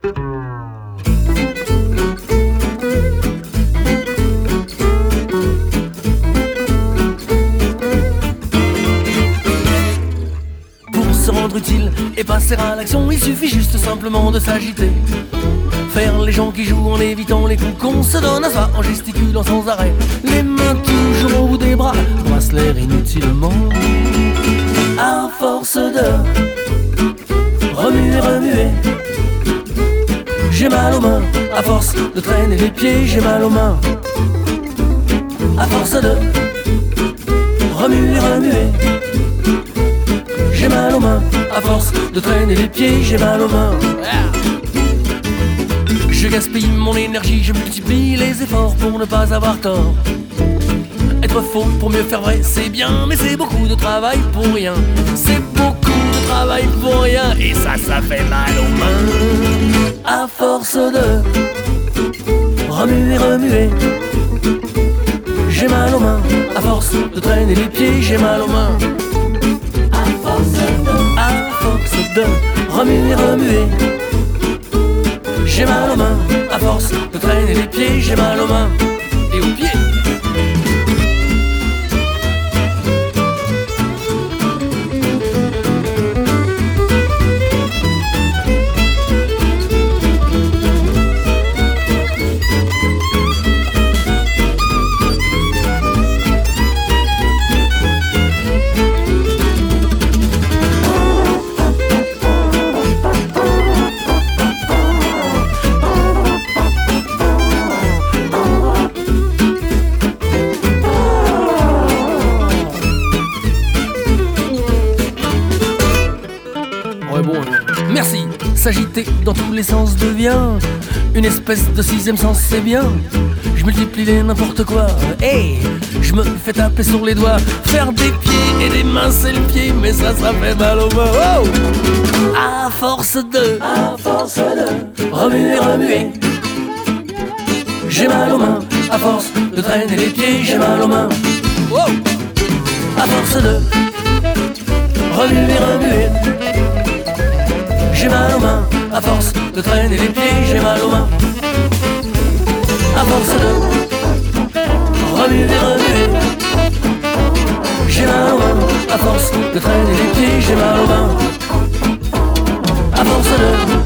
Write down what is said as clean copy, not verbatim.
Pour se rendre utile et passer à l'action, il suffit juste simplement de s'agiter. Faire les gens qui jouent en évitant les coups qu'on se donne à soi, en gesticulant sans arrêt, les mains toujours au bout des bras, brasse l'air inutilement. À force de remuer, remuer, j'ai mal aux mains. À force de traîner les pieds, j'ai mal aux mains. À force de remuer, remuer, j'ai mal aux mains. À force de traîner les pieds, j'ai mal aux mains. Je gaspille mon énergie, je multiplie les efforts pour ne pas avoir tort. Être faux pour mieux faire vrai, c'est bien, mais c'est beaucoup de travail pour rien. C'est beaucoup de travail pour rien, et ça fait mal aux mains. À force de remuer, remuer, j'ai mal aux mains. À force de traîner les pieds, j'ai mal aux mains. À force de remuer, remuer, j'ai mal aux mains. À force de traîner les pieds, j'ai mal aux mains et aux pieds. Merci, s'agiter dans tous les sens devient une espèce de sixième sens, c'est bien. Je multiplie les n'importe quoi, hey, je me fais taper sur les doigts. Faire des pieds et des mains c'est le pied, mais ça fait mal aux mains. Oh, à force de remuer, remuer, j'ai mal aux mains. À force de traîner les pieds, j'ai mal aux mains. Oh, à force de remuer, remuer, j'ai mal aux mains. À force de traîner les pieds, j'ai mal aux mains. À force de remuer, remuer, j'ai mal aux mains. À force de traîner les pieds, j'ai mal aux mains. À force de